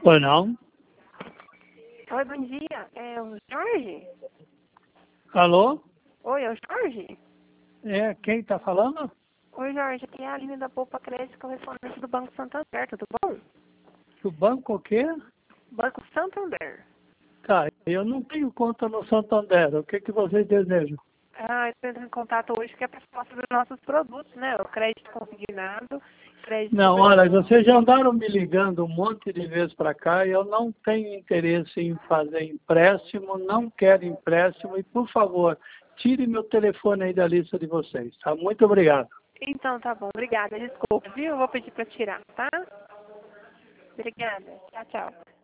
Pois não? Oi, bom dia. É o Jorge? Alô? Oi, é o Jorge? É, quem está falando? Oi, Jorge. Aqui é a Aline da Poupa Crédito, correspondente do Banco Santander, tudo bom? Do banco o quê? Banco Santander. Tá, eu não tenho conta no Santander. O que vocês desejam? Ah, eu estou entrando em contato hoje que é para falar sobre os nossos produtos, né? O crédito consignado, crédito Não, sobre... olha, vocês já andaram me ligando um monte de vezes para cá e eu não tenho interesse em fazer empréstimo, não quero empréstimo e, por favor, tire meu telefone aí da lista de vocês, tá? Muito obrigado. Então, tá bom. Obrigada. Desculpa, viu? Eu vou pedir para tirar, tá? Obrigada. Tchau, tchau.